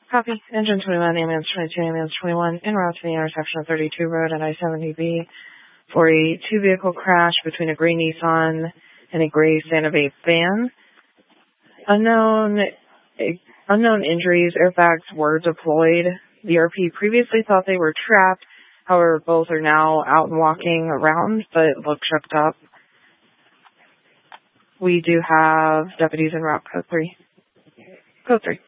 Copy. Engine 21, ambulance 22, ambulance 21, en route to the intersection of 32 Road at I-70B for a two-vehicle crash between a gray Nissan and a gray Santa Fe van. Unknown injuries, airbags were deployed. The RP previously thought they were trapped. However, both are now out and walking around, but look shook up. We do have deputies en route, code 3. Code 3.